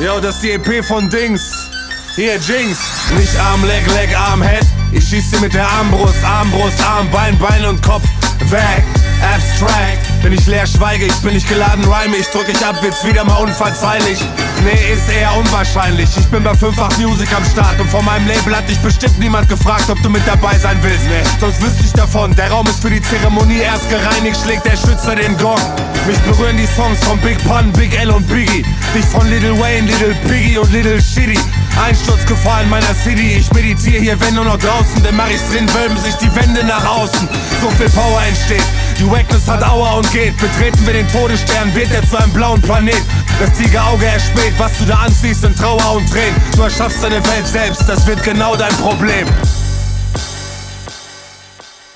Yo, das ist die EP von Dings. Hier, Jinx. Nicht Arm, Leg, Leg, Arm, Head. Ich schieß dir mit der Armbrust, Armbrust, Arm, Bein, Bein und Kopf weg. Abstract. Wenn ich leer schweige, ich bin nicht geladen, rhyme. Ich drück ich ab, wird's wieder mal unverzeihlich. Nee, ist eher unwahrscheinlich. Ich bin bei 5-8 Music am Start und von meinem Label hat dich bestimmt niemand gefragt, ob du mit dabei sein willst. Nee, sonst wüsste ich davon. Der Raum ist für die Zeremonie erst gereinigt, schlägt der Schützer den Gong. Mich berühren die Songs von Big Pun, Big L und Biggie. Dich von Lil Wayne, Lil Piggy und Lil Shitty. Einsturzgefahr in meiner City. Ich meditiere hier, wenn nur noch draußen. Denn mach ich's drin, wölben sich die Wände nach außen. So viel Power entsteht. Die Wackness hat Aua und geht. Betreten wir den Todesstern, wird er zu einem blauen Planet. Das Tigerauge erspäht, was du da anziehst, sind Trauer und Tränen. Du erschaffst deine Welt selbst, das wird genau dein Problem.